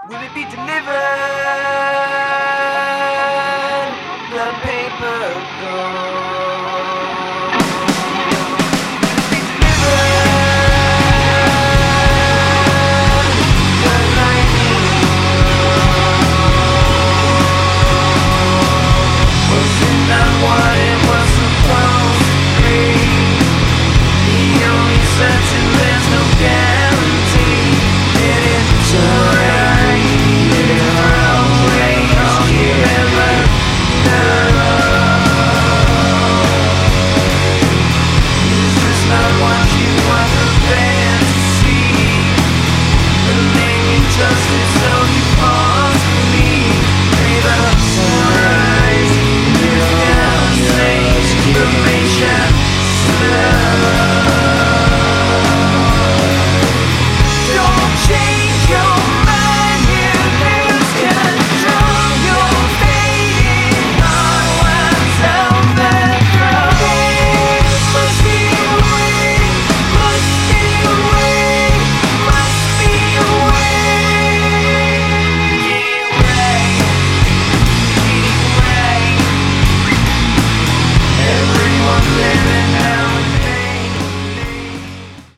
Will it be delivered? The paper goes. Will it be delivered? The lightning was in that one.